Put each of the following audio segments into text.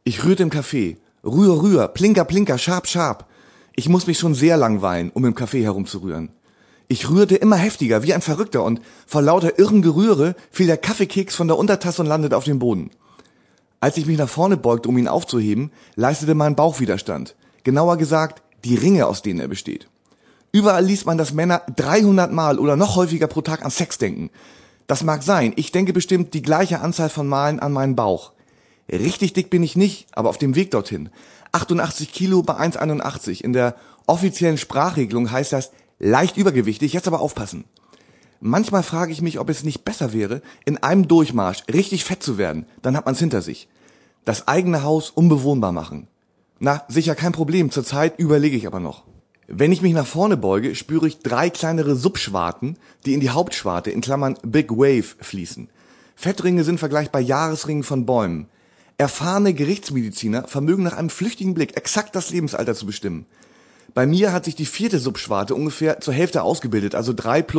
Ich rührte im Café. Rühr, rühr, plinker, plinker, scharp, scharp. Ich muss mich schon sehr langweilen, um im Café herumzurühren. Ich rührte immer heftiger, wie ein Verrückter, und vor lauter irren Gerühre fiel der Kaffeekeks von der Untertasse und landete auf dem Boden. Als ich mich nach vorne beugte, um ihn aufzuheben, leistete mein Bauch Widerstand. Genauer gesagt, die Ringe, aus denen er besteht. Überall liest man, dass Männer 300 Mal oder noch häufiger pro Tag an Sex denken. Das mag sein, ich denke bestimmt die gleiche Anzahl von Malen an meinen Bauch. Richtig dick bin ich nicht, aber auf dem Weg dorthin. 88 Kilo bei 1,81. In der offiziellen Sprachregelung heißt das leicht übergewichtig, jetzt aber aufpassen. Manchmal frage ich mich, ob es nicht besser wäre, in einem Durchmarsch richtig fett zu werden, dann hat man's hinter sich. Das eigene Haus unbewohnbar machen. Na, sicher kein Problem, zurzeit überlege ich aber noch. Wenn ich mich nach vorne beuge, spüre ich 3 kleinere Subschwarten, die in die Hauptschwarte, in Klammern Big Wave, fließen. Fettringe sind vergleichbar Jahresringen von Bäumen. Erfahrene Gerichtsmediziner vermögen nach einem flüchtigen Blick exakt das Lebensalter zu bestimmen. Bei mir hat sich die 4. Subschwarte ungefähr zur Hälfte ausgebildet, also 3 plus ...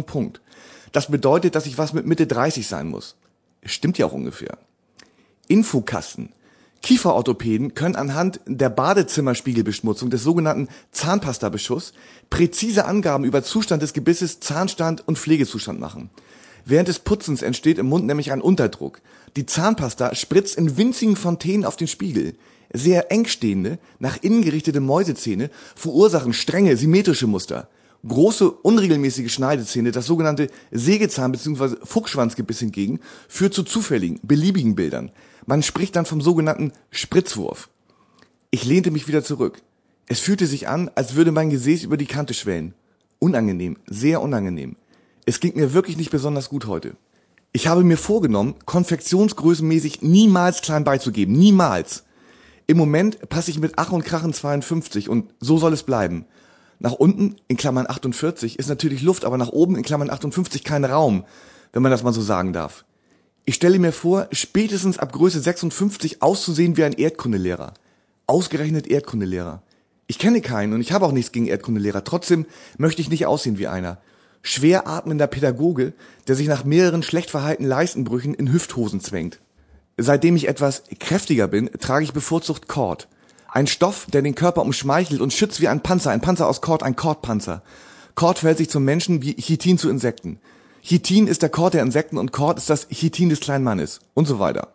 Das bedeutet, dass ich was mit Mitte 30 sein muss. Stimmt ja auch ungefähr. Infokasten. Kieferorthopäden können anhand der Badezimmerspiegelbeschmutzung, des sogenannten Zahnpastabeschuss, präzise Angaben über Zustand des Gebisses, Zahnstand und Pflegezustand machen. Während des Putzens entsteht im Mund nämlich ein Unterdruck. Die Zahnpasta spritzt in winzigen Fontänen auf den Spiegel. Sehr eng stehende, nach innen gerichtete Mäusezähne verursachen strenge, symmetrische Muster. Große, unregelmäßige Schneidezähne, das sogenannte Sägezahn- bzw. Fuchsschwanzgebiss hingegen, führt zu zufälligen, beliebigen Bildern. Man spricht dann vom sogenannten Spritzwurf. Ich lehnte mich wieder zurück. Es fühlte sich an, als würde mein Gesäß über die Kante schwellen. Unangenehm, sehr unangenehm. Es ging mir wirklich nicht besonders gut heute. Ich habe mir vorgenommen, konfektionsgrößenmäßig niemals klein beizugeben. Niemals. Im Moment passe ich mit Ach und Krach in 52 und so soll es bleiben. Nach unten, in Klammern 48, ist natürlich Luft, aber nach oben, in Klammern 58, kein Raum, wenn man das mal so sagen darf. Ich stelle mir vor, spätestens ab Größe 56 auszusehen wie ein Erdkundelehrer. Ausgerechnet Erdkundelehrer. Ich kenne keinen und ich habe auch nichts gegen Erdkundelehrer. Trotzdem möchte ich nicht aussehen wie einer. Schwer atmender Pädagoge, der sich nach mehreren schlecht verhaltenen Leistenbrüchen in Hüfthosen zwängt. Seitdem ich etwas kräftiger bin, trage ich bevorzugt Kord. Ein Stoff, der den Körper umschmeichelt und schützt wie ein Panzer aus Kord, ein Kordpanzer. Kord verhält sich zum Menschen wie Chitin zu Insekten. Chitin ist der Kord der Insekten und Kord ist das Chitin des kleinen Mannes und so weiter.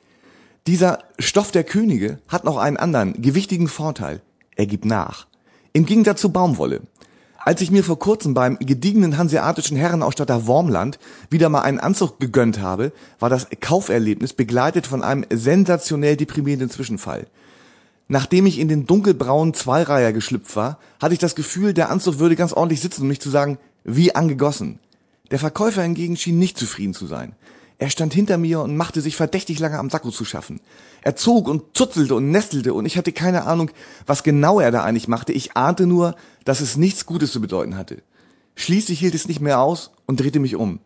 Dieser Stoff der Könige hat noch einen anderen, gewichtigen Vorteil. Er gibt nach. Im Gegensatz zu Baumwolle. Als ich mir vor kurzem beim gediegenen hanseatischen Herrenausstatter Wormland wieder mal einen Anzug gegönnt habe, war das Kauferlebnis begleitet von einem sensationell deprimierenden Zwischenfall. Nachdem ich in den dunkelbraunen Zweireiher geschlüpft war, hatte ich das Gefühl, der Anzug würde ganz ordentlich sitzen, um nicht zu sagen, wie angegossen. Der Verkäufer hingegen schien nicht zufrieden zu sein. Er stand hinter mir und machte sich verdächtig lange am Sakko zu schaffen. Er zog und zutzelte und nestelte und ich hatte keine Ahnung, was genau er da eigentlich machte. Ich ahnte nur, dass es nichts Gutes zu bedeuten hatte. Schließlich hielt es nicht mehr aus und drehte mich um.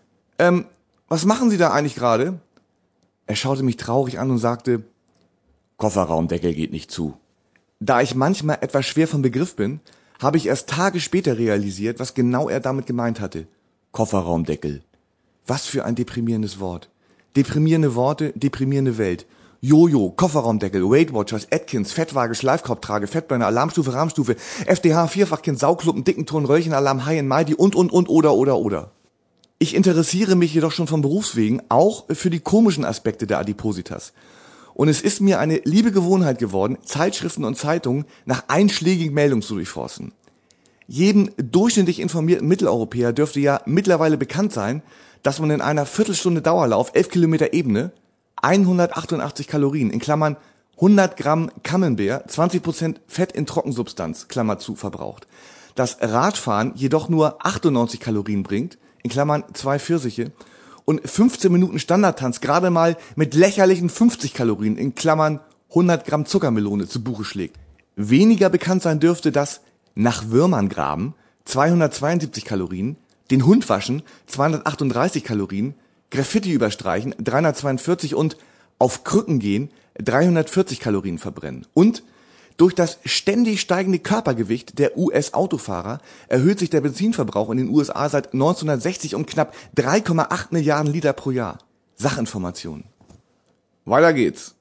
Was machen Sie da eigentlich gerade? Er schaute mich traurig an und sagte, Kofferraumdeckel geht nicht zu. Da ich manchmal etwas schwer vom Begriff bin, habe ich erst Tage später realisiert, was genau er damit gemeint hatte. Kofferraumdeckel. Was für ein deprimierendes Wort. Deprimierende Worte, deprimierende Welt. Jojo, Kofferraumdeckel, Weight Watchers, Atkins, Fettwaage, Schleifkorbtrage, Fettburner, Alarmstufe, Rahmstufe, FDH, Vierfachkind, Saugkluppen, dicken Ton, Röllchenalarm, High and Mighty und, oder. Ich interessiere mich jedoch schon von Berufswegen auch für die komischen Aspekte der Adipositas. Und es ist mir eine liebe Gewohnheit geworden, Zeitschriften und Zeitungen nach einschlägigen Meldungen zu durchforsten. Jedem durchschnittlich informierten Mitteleuropäer dürfte ja mittlerweile bekannt sein, dass man in einer Viertelstunde Dauerlauf 11 Kilometer Ebene 188 Kalorien, in Klammern 100 Gramm Camembert, 20% Fett in Trockensubstanz, Klammer zu, verbraucht. Das Radfahren jedoch nur 98 Kalorien bringt, in Klammern 2 Pfirsiche, und 15 Minuten Standardtanz gerade mal mit lächerlichen 50 Kalorien, in Klammern 100 Gramm Zuckermelone, zu Buche schlägt. Weniger bekannt sein dürfte, dass nach Würmern graben 272 Kalorien, den Hund waschen 238 Kalorien, Graffiti überstreichen 342 und auf Krücken gehen 340 Kalorien verbrennen. Und durch das ständig steigende Körpergewicht der US-Autofahrer erhöht sich der Benzinverbrauch in den USA seit 1960 um knapp 3,8 Milliarden Liter pro Jahr. Sachinformationen. Weiter geht's.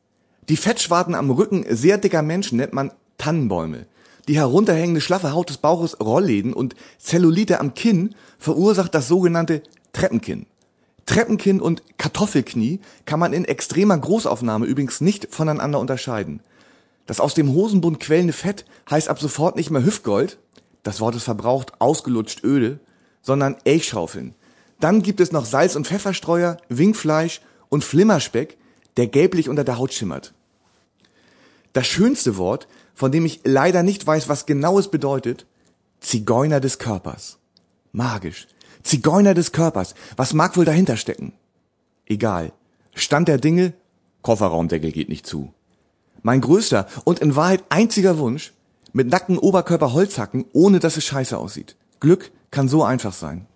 Die Fettschwarten am Rücken sehr dicker Menschen nennt man Tannenbäume. Die herunterhängende schlaffe Haut des Bauches Rollläden und Zellulite am Kinn verursacht das sogenannte Treppenkinn. Treppenkinn und Kartoffelknie kann man in extremer Großaufnahme übrigens nicht voneinander unterscheiden. Das aus dem Hosenbund quellende Fett heißt ab sofort nicht mehr Hüftgold, das Wort ist verbraucht, ausgelutscht, öde, sondern Elchschaufeln. Dann gibt es noch Salz- und Pfefferstreuer, Winkfleisch und Flimmerspeck, der gelblich unter der Haut schimmert. Das schönste Wort, von dem ich leider nicht weiß, was genau es bedeutet, Zigeuner des Körpers. Magisch. Zigeuner des Körpers. Was mag wohl dahinter stecken? Egal. Stand der Dinge, Kofferraumdeckel geht nicht zu. Mein größter und in Wahrheit einziger Wunsch, mit nacktem Oberkörper Holz hacken, ohne dass es scheiße aussieht. Glück kann so einfach sein.